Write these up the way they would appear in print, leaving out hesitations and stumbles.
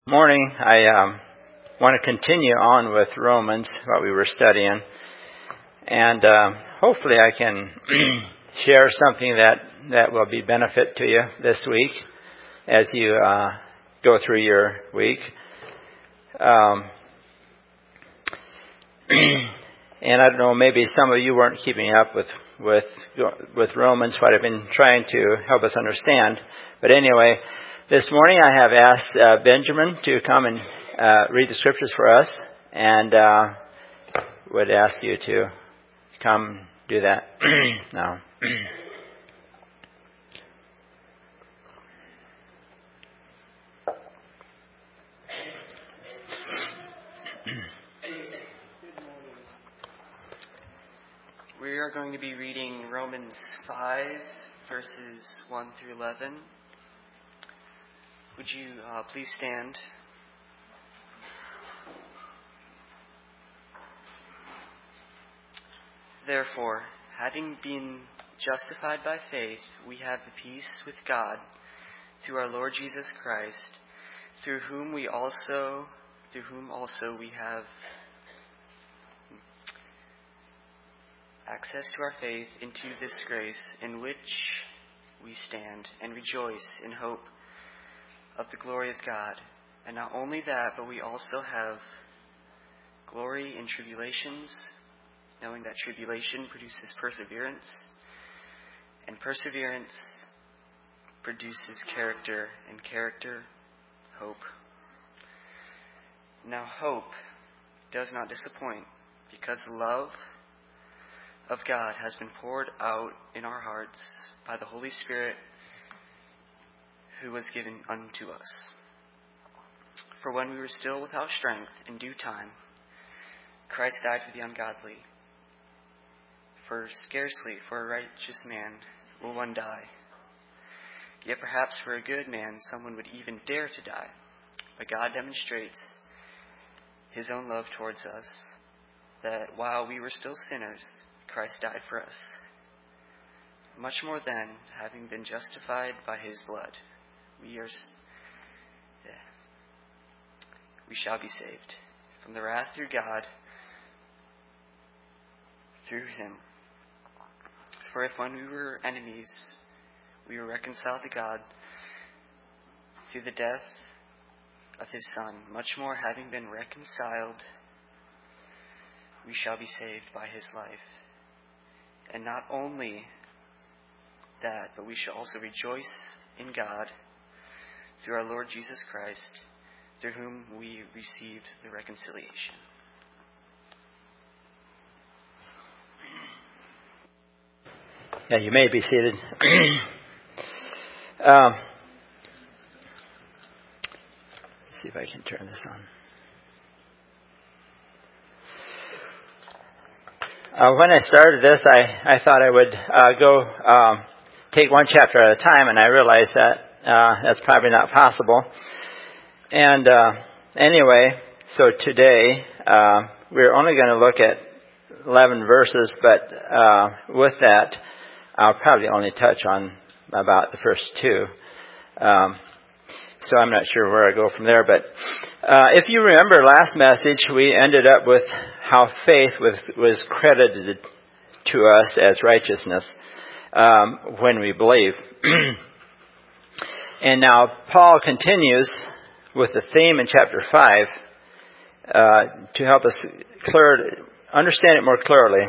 Morning. I want to continue on with Romans, what we were studying, and hopefully I can share something that will be benefit to you this week as you go through your week. And I don't know, maybe some of you weren't keeping up with Romans, what I've been trying to help us understand. But anyway, this morning I have asked Benjamin to come and read the scriptures for us, and would ask you to come do that now. We are going to be reading Romans 5, verses 1 through 11. Would you please stand? Therefore, having been justified by faith, we have the peace with God through our Lord Jesus Christ, through whom also we have access to our faith into this grace in which we stand and rejoice in hope of the glory of God. And not only that, but we also have glory in tribulations, knowing that tribulation produces perseverance, and perseverance produces character, and character, hope. Now hope does not disappoint, because the love of God has been poured out in our hearts by the Holy Spirit who was given unto us. For when we were still without strength, in due time, Christ died for the ungodly. For scarcely for a righteous man will one die. Yet perhaps for a good man someone would even dare to die. But God demonstrates His own love towards us, that while we were still sinners, Christ died for us. Much more then, having been justified by His blood, we shall be saved from the wrath through God, through Him. For if when we were enemies, we were reconciled to God through the death of His Son, much more having been reconciled, we shall be saved by His life. And not only that, but we shall also rejoice in God through our Lord Jesus Christ, through whom we received the reconciliation. Yeah, you may be seated. Let's see if I can turn this on. When I started this, I thought I would go take one chapter at a time, and I realized that that's probably not possible. And anyway, so today we're only going to look at 11 verses, but with that, I'll probably only touch on about the first two. So I'm not sure where I go from there. But if you remember last message, we ended up with how faith was credited to us as righteousness when we believe. And now Paul continues with the theme in chapter 5 to help us understand it more clearly.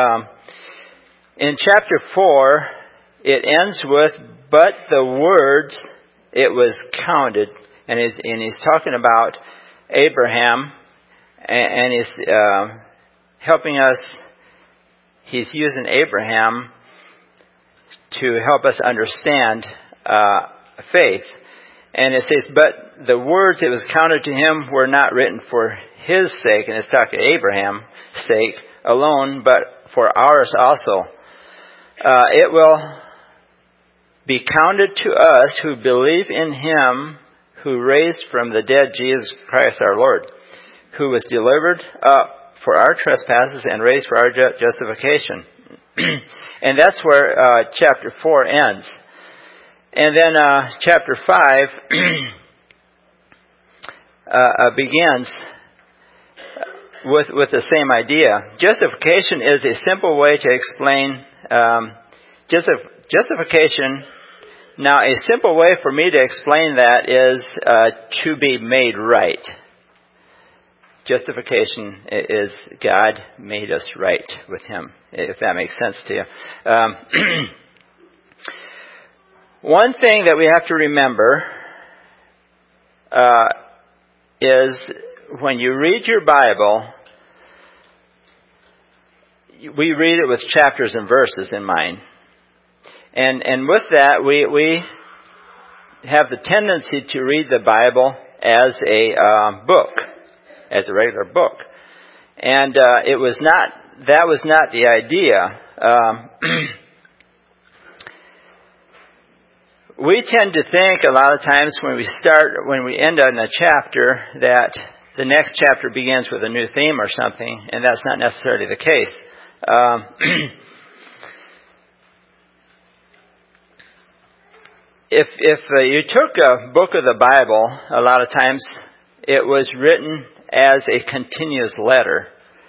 In chapter 4, it ends with, but the words, it was counted. And he's talking about Abraham, and he's helping us. He's using Abraham to help us understand faith. And it says, but the words it was counted to him were not written for his sake, and it's talking Abraham's sake alone, but for ours also. It will be counted to us who believe in Him who raised from the dead Jesus Christ our Lord, who was delivered up for our trespasses and raised for our justification. And that's where chapter 4 ends. And then chapter 5 begins with the same idea. Justification is a simple way to explain justification. Now, a simple way for me to explain that is to be made right. Justification is God made us right with Him, if that makes sense to you. One thing that we have to remember is when you read your Bible, we read it with chapters and verses in mind. And with that, we have the tendency to read the Bible as a book, as a regular book. And that was not the idea. We tend to think a lot of times when we end on a chapter that the next chapter begins with a new theme or something, and that's not necessarily the case. If you took a book of the Bible, a lot of times it was written as a continuous letter,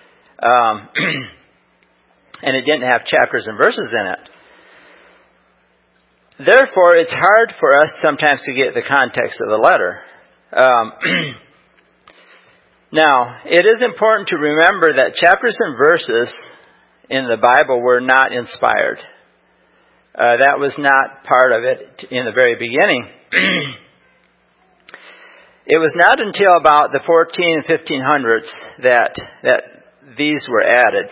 and it didn't have chapters and verses in it. Therefore, it's hard for us sometimes to get the context of the letter. Now, it is important to remember that chapters and verses in the Bible were not inspired. That was not part of it in the very beginning. It was not until about the 14 and 1500s that these were added.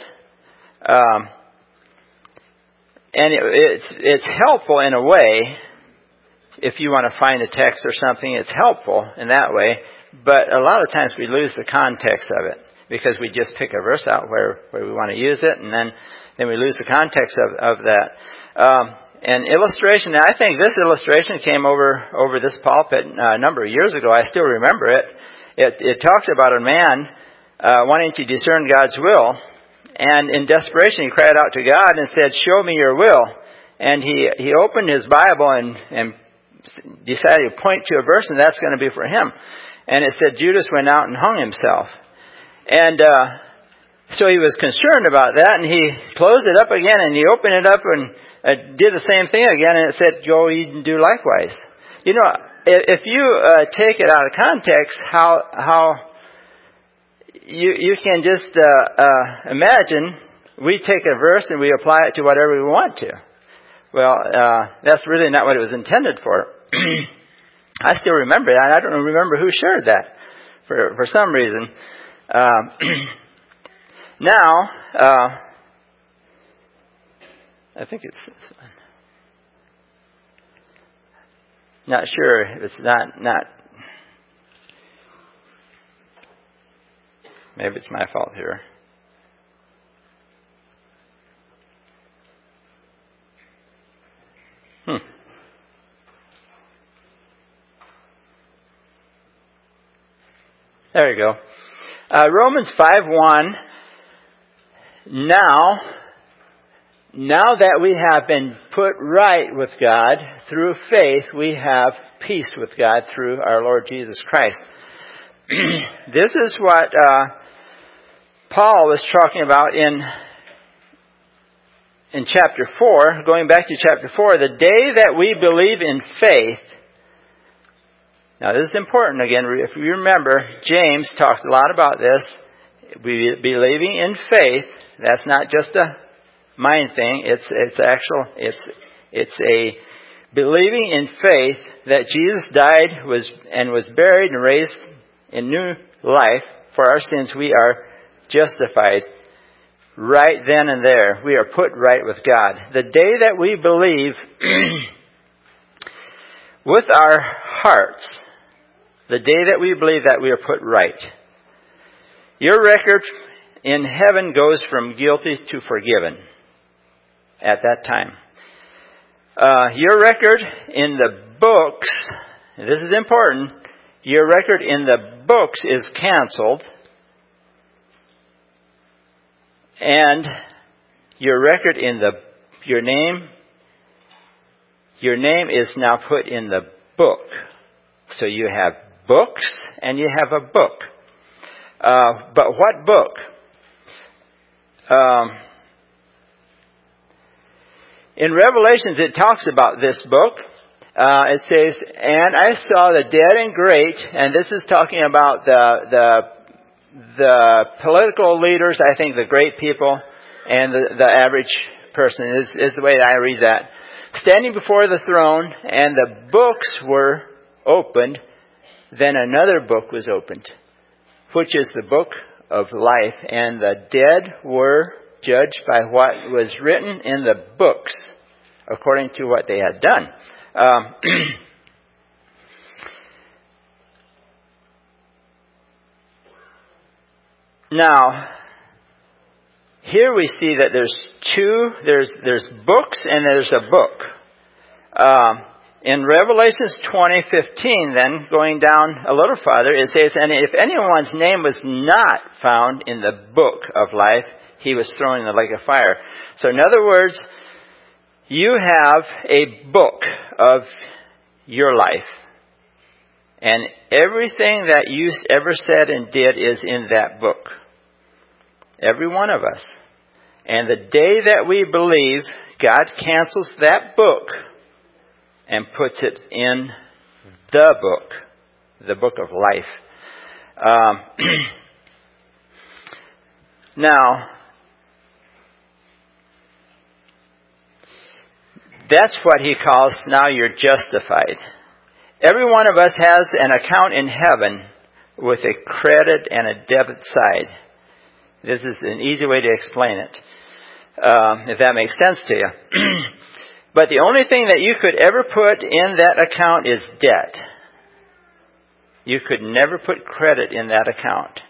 And it's helpful in a way. If you want to find a text or something, it's helpful in that way. But a lot of times we lose the context of it because we just pick a verse out where we want to use it, and then we lose the context of that. An illustration, I think this illustration came over this pulpit a number of years ago. I still remember it. It talked about a man wanting to discern God's will, and in desperation he cried out to God and said, "Show me your will." And he opened his Bible and decided to point to a verse, and that's going to be for him. And it said Judas went out and hung himself. And so he was concerned about that, and he closed it up again, and he opened it up and did the same thing again, and it said, "Go eat and do likewise." You know, if you take it out of context, how you can just imagine we take a verse and we apply it to whatever we want to. Well, that's really not what it was intended for. I still remember that. I don't remember who shared that for some reason. Now, I think it's this one. Not sure if it's not. Maybe it's my fault here. There you go. Romans 5:1. Now that we have been put right with God through faith, we have peace with God through our Lord Jesus Christ. This is what Paul was talking about in chapter 4. Going back to chapter 4, the day that we believe in faith. Now this is important again. If you remember, James talked a lot about this. We believing in faith. That's not just a mind thing. It's a believing in faith that Jesus died, was buried and raised in new life for our sins. We are justified right then and there. We are put right with God. The day that we believe with our hearts, the day that we believe that we are put right, your record in heaven goes from guilty to forgiven at that time. Your record in the books, this is important, your record in the books is canceled, and your record in your name is now put in the book. So you have books and you have a book. But what book? In Revelations, it talks about this book. It says, "And I saw the dead and great," and this is talking about the political leaders, I think the great people, and the average person is the way that I read that. "Standing before the throne, and the books were opened. Then another book was opened, which is the book of life. And the dead were judged by what was written in the books, according to what they had done." Now, here we see that there's books and there's a book. In Revelations 20:15, then, going down a little farther, it says, "And if anyone's name was not found in the book of life, he was thrown in the lake of fire." So in other words, you have a book of your life. And everything that you ever said and did is in that book. Every one of us. And the day that we believe, God cancels that book and puts it in the book of life. Now, that's what he calls, now you're justified. Every one of us has an account in heaven with a credit and a debit side. This is an easy way to explain it, if that makes sense to you. But the only thing that you could ever put in that account is debt. You could never put credit in that account.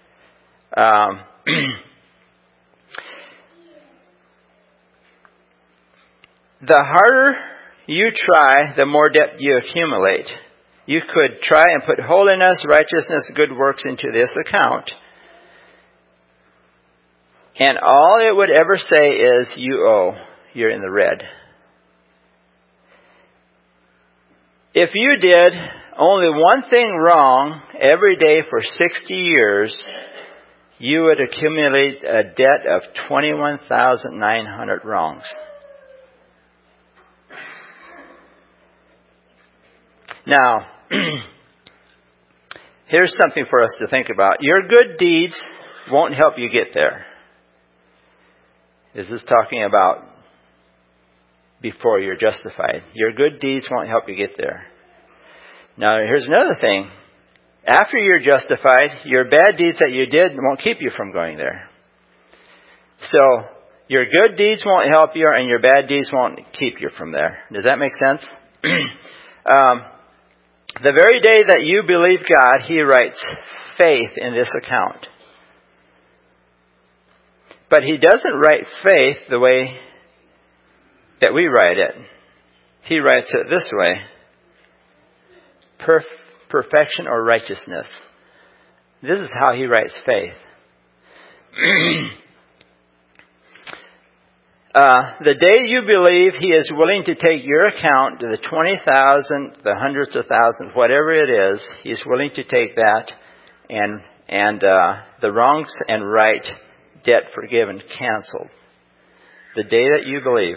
The harder you try, the more debt you accumulate. You could try and put holiness, righteousness, good works into this account, and all it would ever say is, you owe. You're in the red. If you did only one thing wrong every day for 60 years, you would accumulate a debt of 21,900 wrongs. Now, here's something for us to think about. Your good deeds won't help you get there. This is talking about before you're justified. Your good deeds won't help you get there. Now, here's another thing. After you're justified, your bad deeds that you did won't keep you from going there. So, your good deeds won't help you, and your bad deeds won't keep you from there. Does that make sense? The very day that you believe God, He writes faith in this account. But He doesn't write faith the way that we write it. He writes it this way. Perfection or righteousness. This is how He writes faith. The day you believe, He is willing to take your account, the 20,000, the hundreds of thousands, whatever it is, He's willing to take that and the wrongs and right, debt forgiven, canceled. The day that you believe.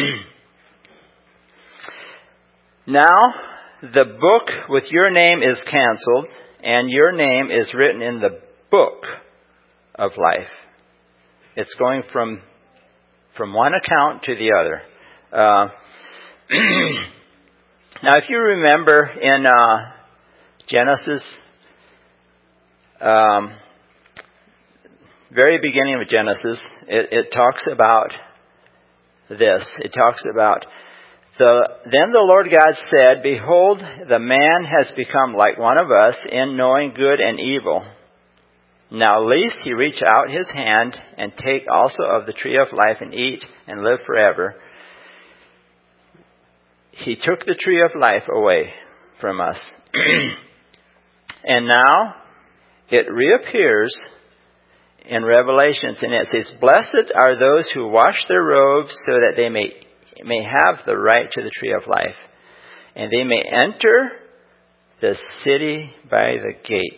Now, the book with your name is canceled, and your name is written in the book of life. It's going from one account to the other. Now, if you remember in Genesis, very beginning of Genesis, it talks about this. It talks about, then the Lord God said, "Behold, the man has become like one of us in knowing good and evil. Now lest he reach out his hand and take also of the tree of life and eat and live forever." He took the tree of life away from us. And now it reappears in Revelations, and it says, "Blessed are those who wash their robes so that they may have the right to the tree of life, and they may enter the city by the gates.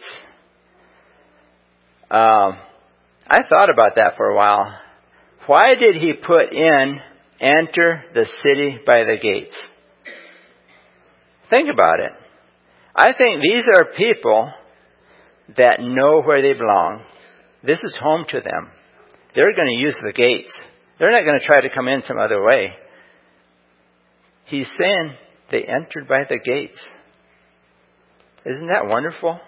I thought about that for a while. Why did he put in, enter the city by the gates? Think about it. I think these are people that know where they belong. This is home to them. They're going to use the gates. They're not going to try to come in some other way. He's saying they entered by the gates. Isn't that wonderful?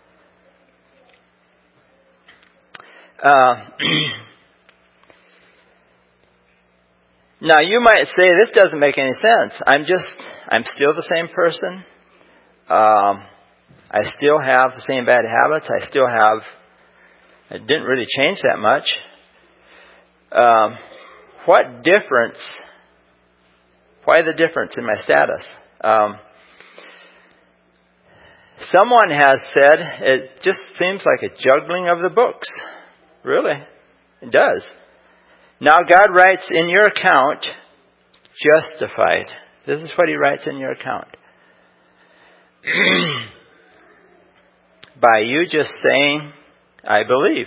Now you might say, this doesn't make any sense. I'm still the same person. I still have the same bad habits. It didn't really change that much. What difference? Why the difference in my status? Someone has said it just seems like a juggling of the books. Really, it does. Now God writes in your account, justified. This is what he writes in your account. By you just saying, I believe.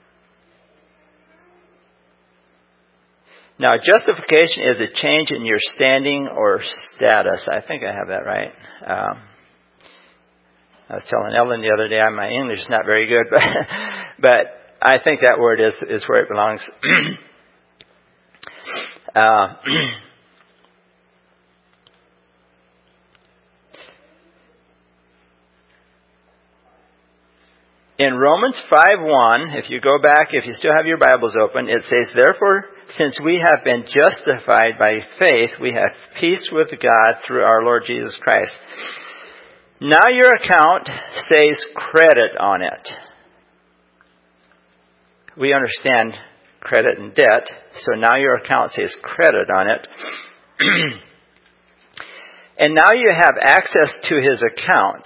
Now, justification is a change in your standing or status. I think I have that right. I was telling Ellen the other day, my English is not very good, but I think that word is where it belongs. In Romans 5:1, if you go back, if you still have your Bibles open, it says, therefore, since we have been justified by faith, we have peace with God through our Lord Jesus Christ. Now your account says credit on it. We understand credit and debt, so now your account says credit on it. And now you have access to his account.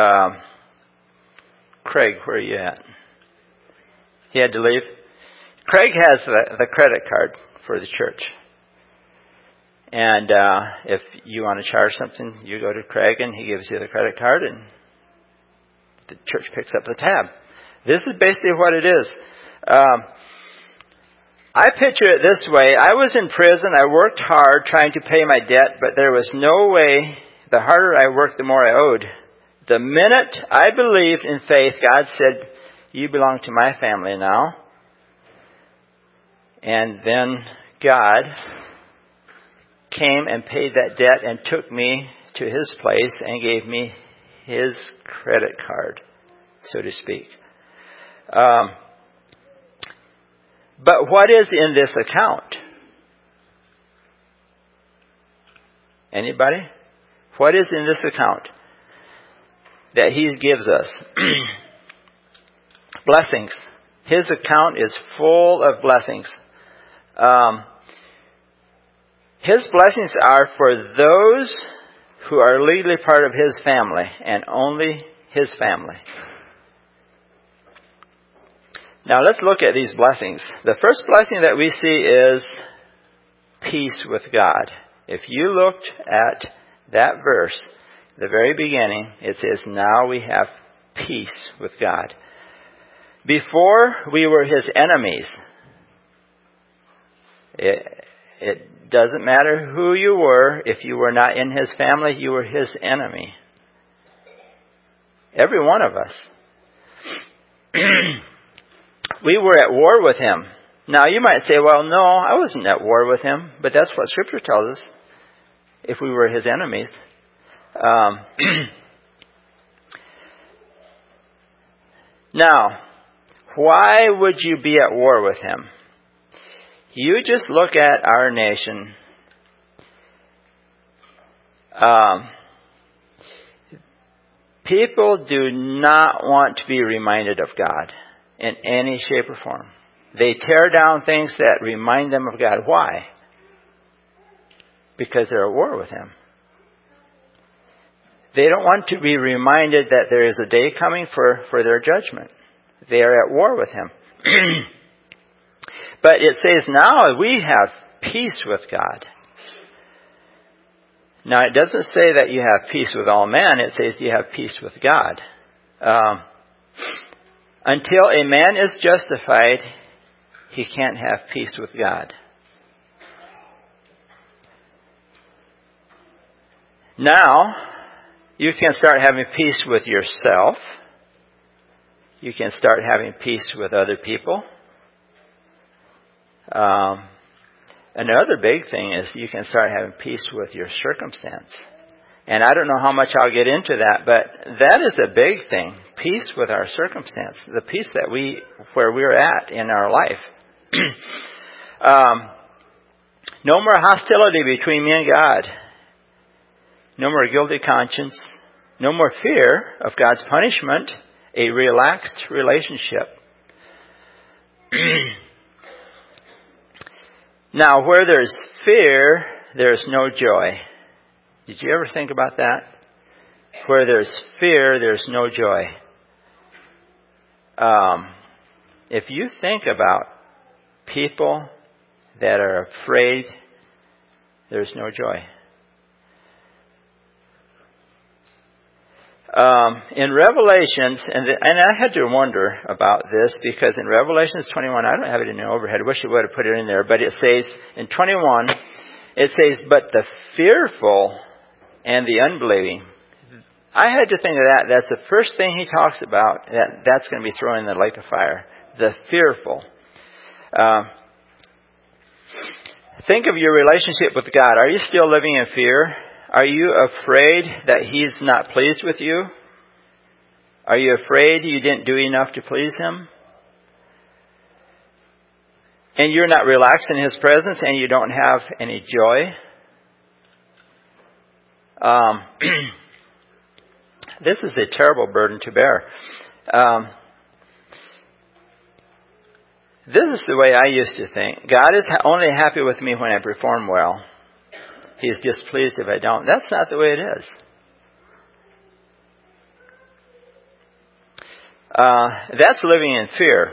Craig, where are you at? He had to leave. Craig has the credit card for the church. And if you want to charge something, you go to Craig and he gives you the credit card and the church picks up the tab. This is basically what it is. I picture it this way. I was in prison. I worked hard trying to pay my debt, but there was no way. The harder I worked, the more I owed. The minute I believed in faith, God said, you belong to my family now. And then God came and paid that debt and took me to his place and gave me his credit card, so to speak. But what is in this account? Anybody? What is in this account that he gives us? Blessings. His account is full of blessings. His blessings are for those who are legally part of his family and only his family. Now let's look at these blessings. The first blessing that we see is peace with God. If you looked at that verse, the very beginning, it says, now we have peace with God. Before, we were his enemies. It doesn't matter who you were. If you were not in his family, you were his enemy. Every one of us. We were at war with him. Now, you might say, well, no, I wasn't at war with him. But that's what Scripture tells us. If we were his enemies. Now, why would you be at war with him? You just look at our nation. People do not want to be reminded of God in any shape or form. They tear down things that remind them of God. Why? Because they're at war with him. They don't want to be reminded that there is a day coming for their judgment. They are at war with him. But it says now we have peace with God. Now, it doesn't say that you have peace with all men. It says you have peace with God. Until a man is justified, he can't have peace with God. Now, you can start having peace with yourself. You can start having peace with other people. Another big thing is you can start having peace with your circumstance. And I don't know how much I'll get into that, but that is a big thing. Peace with our circumstance. The peace that where we're at in our life. No more hostility between me and God. No more guilty conscience. No more fear of God's punishment. A relaxed relationship. Now, where there's fear, there's no joy. Did you ever think about that? Where there's fear, there's no joy. If you think about people that are afraid, there's no joy. In Revelations, and I had to wonder about this because in Revelations 21, I don't have it in the overhead. I wish I would have put it in there, but it says in 21, it says, "But the fearful and the unbelieving." I had to think of that. That's the first thing he talks about. That's going to be thrown in the lake of fire. The fearful. Think of your relationship with God. Are you still living in fear? Are you afraid that He's not pleased with you? Are you afraid you didn't do enough to please Him? And you're not relaxed in His presence and you don't have any joy? This is a terrible burden to bear. This is the way I used to think. God is only happy with me when I perform well. He's displeased if I don't. That's not the way it is. That's living in fear.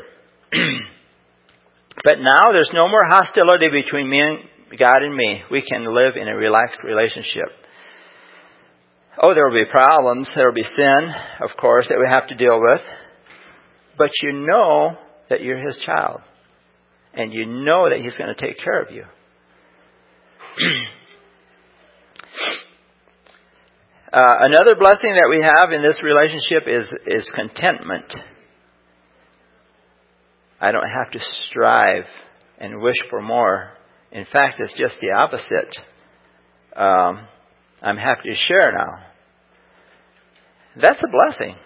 But now there's no more hostility between me and God and me. We can live in a relaxed relationship. Oh, there will be problems. There will be sin, of course, that we have to deal with. But you know that you're His child. And you know that He's going to take care of you. Another blessing that we have in this relationship is contentment. I don't have to strive and wish for more. In fact, it's just the opposite. I'm happy to share now. That's a blessing.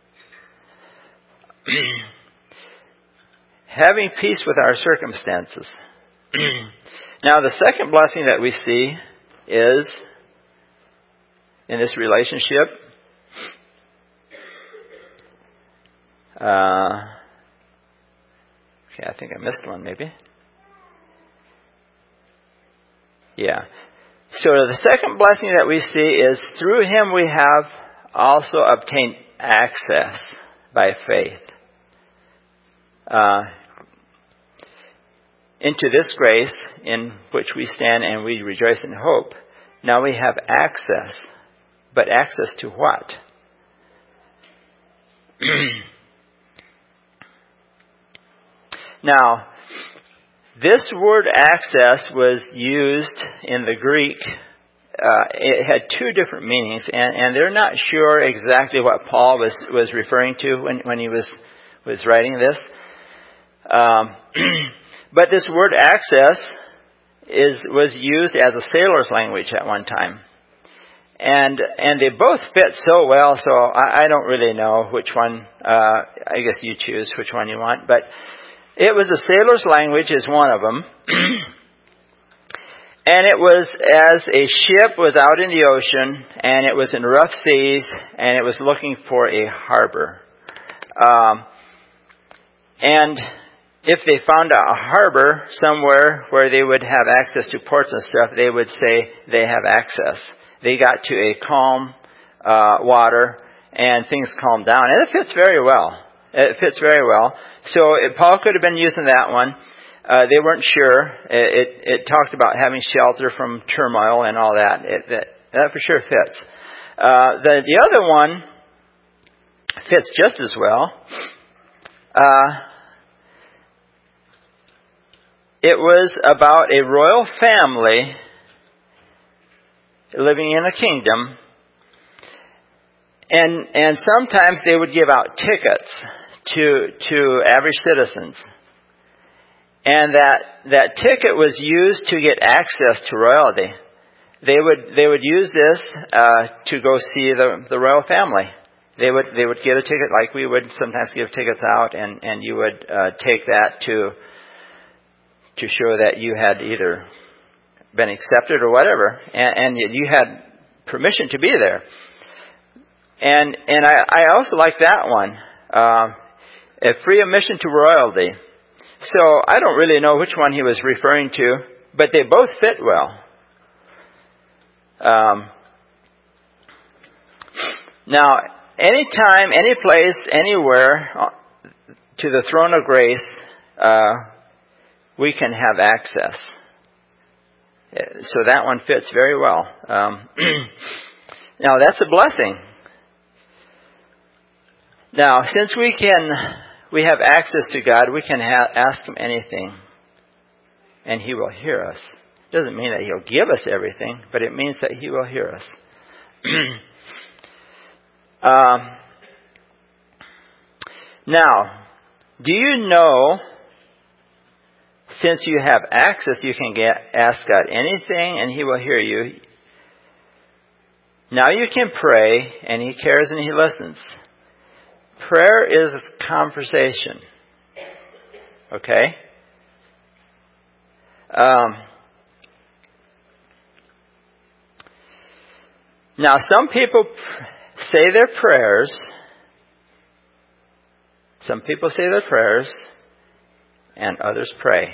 Having peace with our circumstances. Now, the second blessing that we see is in this relationship. Okay, I think I missed one maybe. Yeah. So the second blessing that we see is through Him we have also obtained access by faith into this grace in which we stand and we rejoice in hope. Now we have access. But access to what? Now, this word access was used in the Greek. It had two different meanings, and they're not sure exactly what Paul was referring to when he was writing this. But this word access was used as a sailor's language at one time. And they both fit so well, so I don't really know which one. I guess you choose which one you want. But it was a sailor's language is one of them. And it was as a ship was out in the ocean, and it was in rough seas, and it was looking for a harbor. And if they found a harbor somewhere where they would have access to ports and stuff, they would say they have access. They got to a calm water, and things calmed down. And it fits very well. It fits very well. So Paul could have been using that one. They weren't sure. It talked about having shelter from turmoil and all that. That for sure fits. The other one fits just as well. It was about a royal family living in a kingdom, and sometimes they would give out tickets to average citizens, and that ticket was used to get access to royalty. They would use this to go see the royal family. They would get a ticket like we would sometimes give tickets out, and you would take that to show that you had either been accepted or whatever, and you had permission to be there. And I also like that one, a free admission to royalty. So I don't really know which one he was referring to, but they both fit well. Now, anytime, any place, anywhere to the throne of grace, we can have access. So that one fits very well. Now, that's a blessing. Now, since we have access to God, we can ask Him anything, and He will hear us. Doesn't mean that He'll give us everything, but it means that He will hear us. Now, do you know, since you have access, you can ask God anything and He will hear you. Now you can pray and He cares and He listens. Prayer is conversation. Okay? Now some people say their prayers. Some people say their prayers and others pray.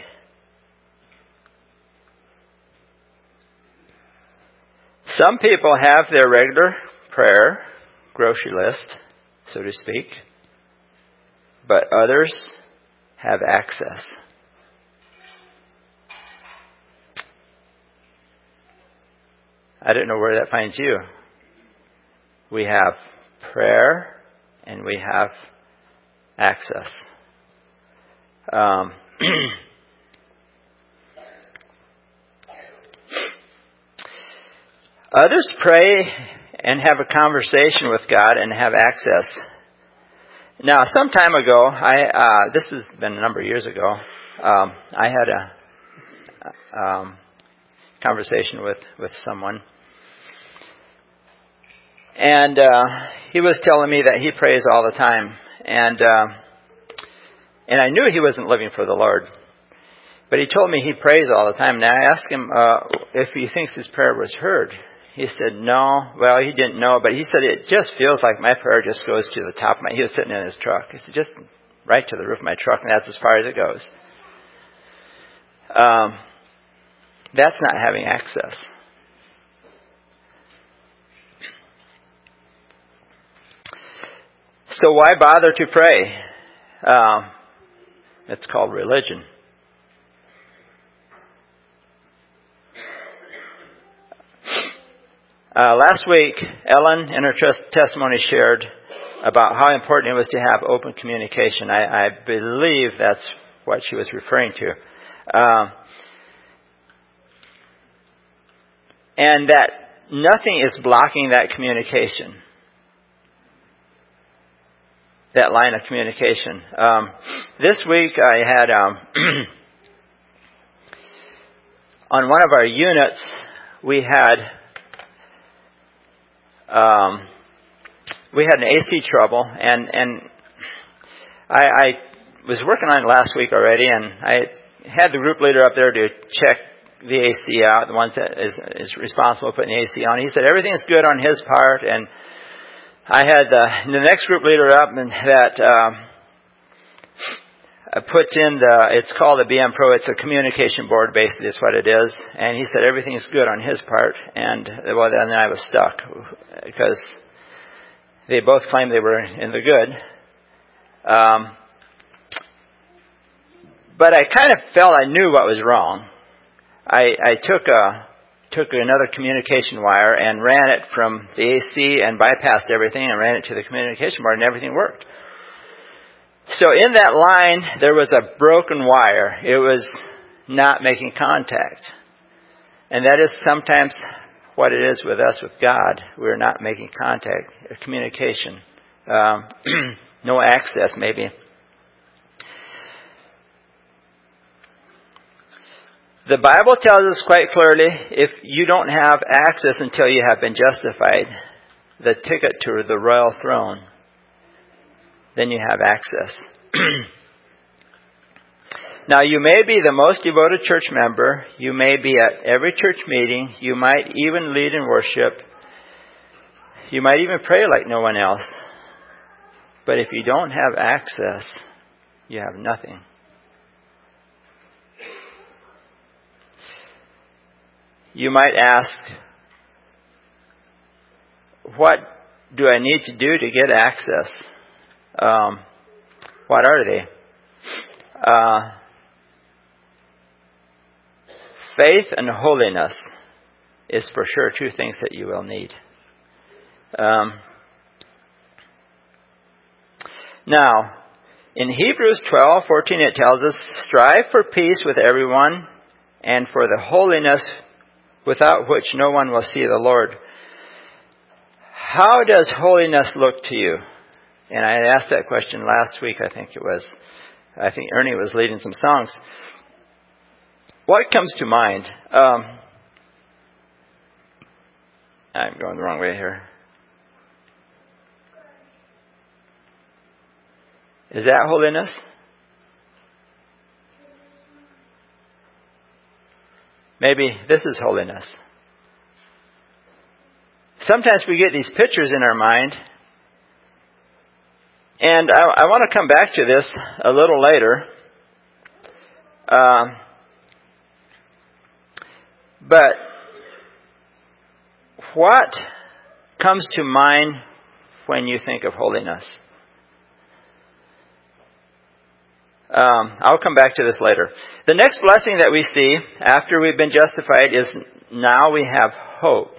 Some people have their regular prayer grocery list, so to speak, but others have access. I don't know where that finds you. We have prayer and we have access. Others pray and have a conversation with God and have access. Now, some time ago, this has been a number of years ago, I had a conversation with someone. And he was telling me that he prays all the time. And I knew he wasn't living for the Lord. But he told me he prays all the time. And I asked him if he thinks his prayer was heard. He said, no. Well, he didn't know. But he said, it just feels like my prayer just goes to the top of my... He was sitting in his truck. He said, just right to the roof of my truck. And that's as far as it goes. That's not having access. So why bother to pray? It's called religion. Last week, Ellen in her testimony shared about how important it was to have open communication. I believe that's what she was referring to. And that nothing is blocking that communication. That line of communication. This week I had, on one of our units, we had an AC trouble, and I was working on it last week already, and I had the group leader up there to check the AC out, the one that is responsible for putting the AC on. He said everything's good on his part, and I had the next group leader up, and that puts in it's called a BM Pro. It's a communication board, basically, is what it is. And he said everything's good on his part, and well, then I was stuck because they both claimed they were in the good. But I kind of felt I knew what was wrong. I took took another communication wire and ran it from the AC and bypassed everything and ran it to the communication board, and everything worked. So in that line, there was a broken wire. It was not making contact. And that is sometimes what it is with us, with God. We're not making contact, communication. No access, maybe. The Bible tells us quite clearly, if you don't have access until you have been justified, the ticket to the royal throne, then you have access. Now, you may be the most devoted church member. You may be at every church meeting. You might even lead in worship. You might even pray like no one else. But if you don't have access, you have nothing. You might ask, what do I need to do to get access? What are they? Faith and holiness is for sure two things that you will need. Now, in Hebrews 12:14 it tells us, strive for peace with everyone and for the holiness without which no one will see the Lord. How does holiness look to you? And I asked that question last week, I think it was. I think Ernie was leading some songs. What comes to mind? I'm going the wrong way here. Is that holiness? Maybe this is holiness. Sometimes we get these pictures in our mind. And I want to come back to this a little later. But what comes to mind when you think of holiness? I'll come back to this later. The next blessing that we see after we've been justified is now we have hope.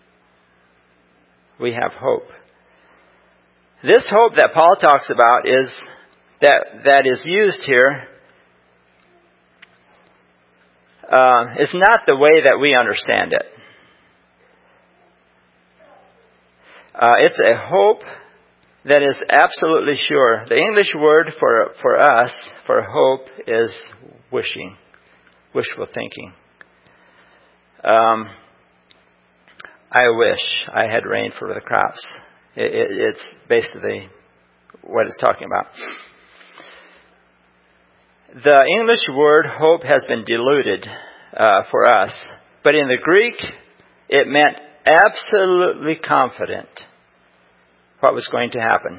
We have hope. This hope that Paul talks about is that is used here is not the way that we understand it. It's a hope that is absolutely sure. The English word for us, for hope, is wishing, wishful thinking. I wish I had rain for the crops. It's basically what it's talking about. The English word hope has been diluted for us, but in the Greek, it meant absolutely confident what was going to happen.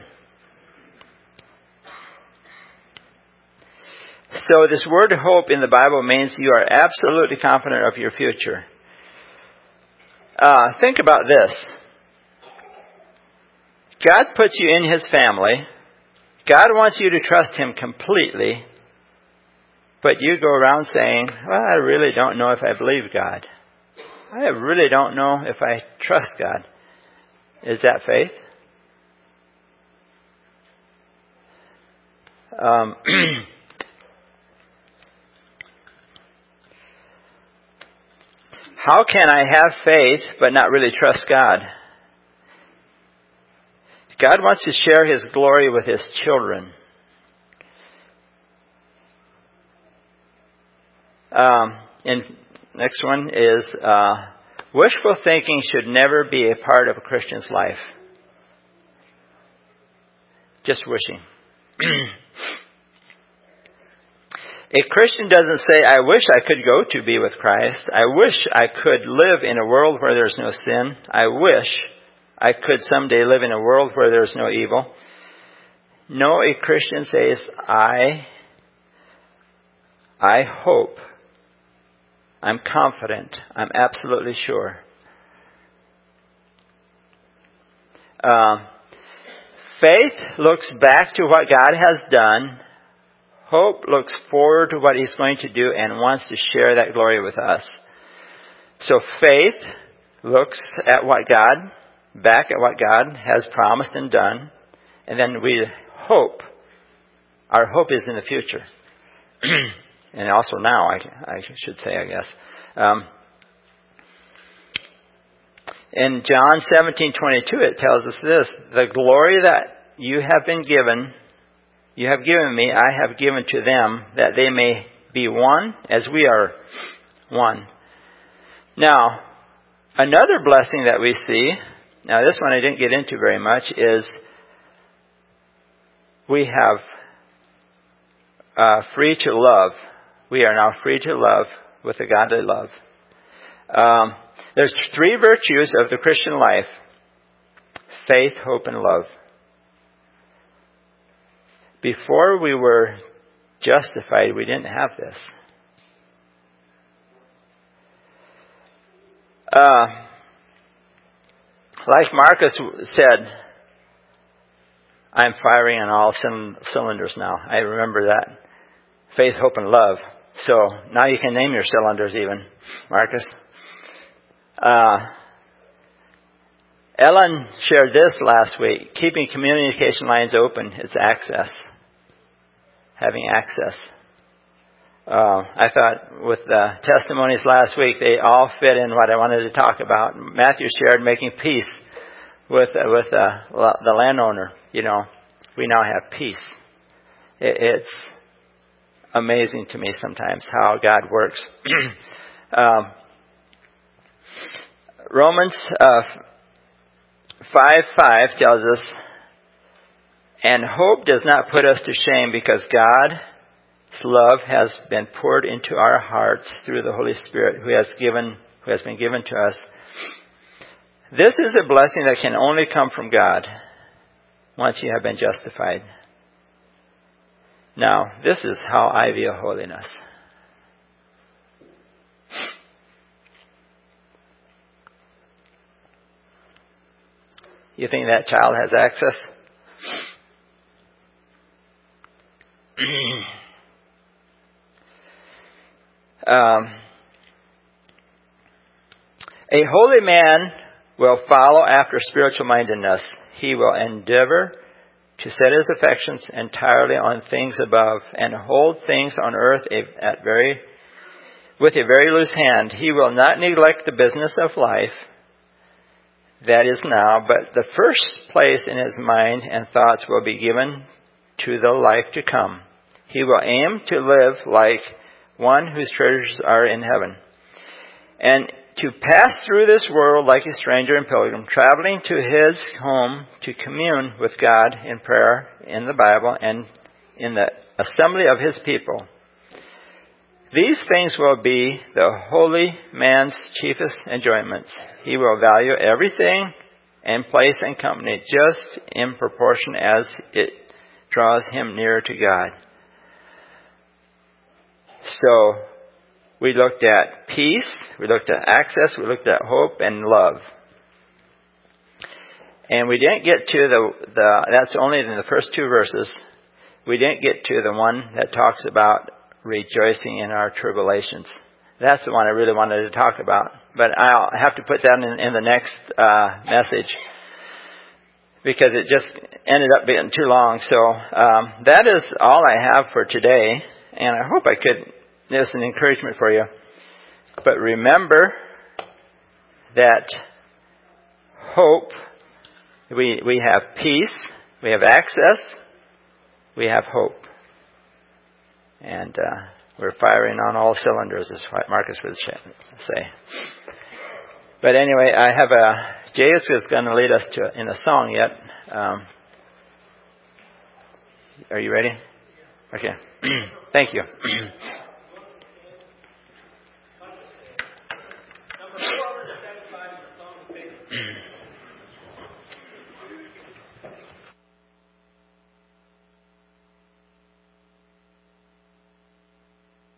So this word hope in the Bible means you are absolutely confident of your future. Think about this. God puts you in His family. God wants you to trust Him completely. But you go around saying, well, I really don't know if I believe God. I really don't know if I trust God. Is that faith? How can I have faith but not really trust God? God wants to share His glory with His children. And next one is wishful thinking should never be a part of a Christian's life. Just wishing. A Christian doesn't say, I wish I could go to be with Christ. I wish I could live in a world where there's no sin. I wish I could someday live in a world where there's no evil. No, a Christian says, I hope. I'm confident. I'm absolutely sure. Faith looks back to what God has done. Hope looks forward to what He's going to do and wants to share that glory with us. So faith looks at back at what God has promised and done, and then we hope. Our hope is in the future. And also now, I should say, I guess. In John 17:22, it tells us this: the glory that you have given me, I have given to them, that they may be one as we are one. Now, another blessing that we see, now this one I didn't get into very much, is we have free to love. We are now free to love with a godly love. There's 3 virtues of the Christian life: faith, hope, and love. Before we were justified, we didn't have this. Like Marcus said, I'm firing on all cylinders now. I remember that. Faith, hope, and love. So now you can name your cylinders even, Marcus. Ellen shared this last week. Keeping communication lines open is access. Having access. I thought with the testimonies last week, they all fit in what I wanted to talk about. Matthew shared making peace with the landowner. You know, we now have peace. It's amazing to me sometimes how God works. Romans 5:5 tells us, and hope does not put us to shame, because God's love has been poured into our hearts through the Holy Spirit who has been given to us. This is a blessing that can only come from God once you have been justified. Now, this is how I view holiness. You think that child has access? A holy man will follow after spiritual mindedness. He will endeavor to set his affections entirely on things above, and hold things on earth with a very loose hand. He will not neglect the business of life that is now, but the first place in his mind and thoughts will be given to the life to come. He will aim to live like one whose treasures are in heaven, and to pass through this world like a stranger and pilgrim, traveling to his home to commune with God in prayer, in the Bible, and in the assembly of his people. These things will be the holy man's chiefest enjoyments. He will value everything and place and company just in proportion as it draws him nearer to God. So, we looked at peace, we looked at access, we looked at hope and love. And we didn't get to that's only in the first 2 verses. We didn't get to the one that talks about rejoicing in our tribulations. That's the one I really wanted to talk about. But I'll have to put that in the next message, because it just ended up being too long. So that is all I have for today. And I hope there's an encouragement for you. But remember that hope, we have peace, we have access, we have hope. And we're firing on all cylinders, is what Marcus would say. But anyway, J.S. is going to lead us in a song yet. Are you ready? Okay. Thank you.